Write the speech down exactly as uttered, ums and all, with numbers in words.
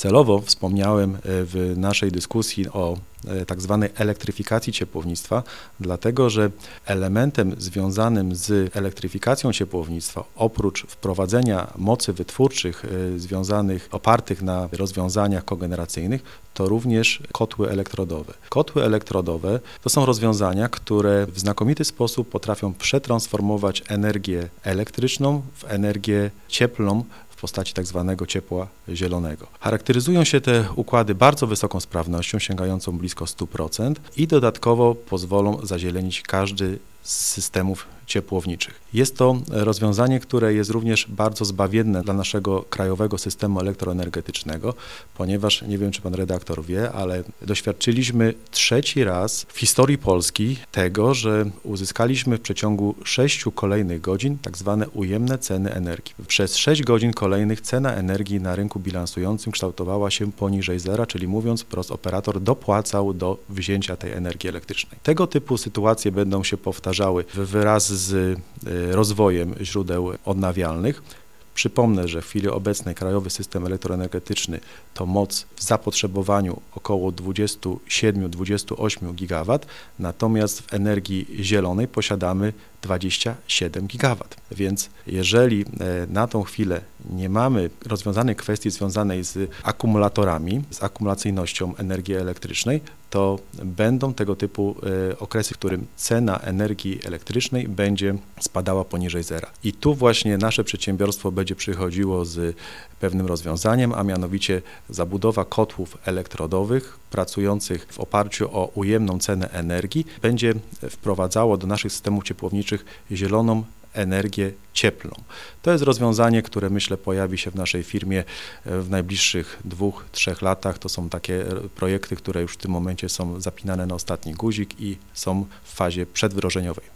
Celowo wspomniałem w naszej dyskusji o tak zwanej elektryfikacji ciepłownictwa, dlatego że elementem związanym z elektryfikacją ciepłownictwa, oprócz wprowadzenia mocy wytwórczych związanych, opartych na rozwiązaniach kogeneracyjnych, to również kotły elektrodowe. Kotły elektrodowe to są rozwiązania, które w znakomity sposób potrafią przetransformować energię elektryczną w energię cieplną, w postaci tak zwanego ciepła zielonego. Charakteryzują się te układy bardzo wysoką sprawnością, sięgającą blisko stu procent i dodatkowo pozwolą zazielenić każdy z systemów ciepłowniczych. Jest to rozwiązanie, które jest również bardzo zbawienne dla naszego krajowego systemu elektroenergetycznego, ponieważ, nie wiem czy pan redaktor wie, ale doświadczyliśmy trzeci raz w historii Polski tego, że uzyskaliśmy w przeciągu sześciu kolejnych godzin tak zwane ujemne ceny energii. Przez sześć godzin kolejnych cena energii na rynku bilansującym kształtowała się poniżej zera, czyli mówiąc wprost, operator dopłacał do wzięcia tej energii elektrycznej. Tego typu sytuacje będą się powtarzały wraz z rozwojem źródeł odnawialnych. Przypomnę, że w chwili obecnej krajowy system elektroenergetyczny to moc w zapotrzebowaniu około dwadzieścia siedem do dwudziestu ośmiu gigawatów, natomiast w energii zielonej posiadamy dwadzieścia siedem gigawatów. Więc jeżeli na tą chwilę nie mamy rozwiązanej kwestii związanej z akumulatorami, z akumulacyjnością energii elektrycznej, to będą tego typu okresy, w którym cena energii elektrycznej będzie spadała poniżej zera. I tu właśnie nasze przedsiębiorstwo będzie przychodziło z pewnym rozwiązaniem, a mianowicie zabudowa kotłów elektrodowych pracujących w oparciu o ujemną cenę energii będzie wprowadzało do naszych systemów ciepłowniczych zieloną energię cieplną. To jest rozwiązanie, które myślę pojawi się w naszej firmie w najbliższych dwóch, trzech latach. To są takie projekty, które już w tym momencie są zapinane na ostatni guzik i są w fazie przedwdrożeniowej.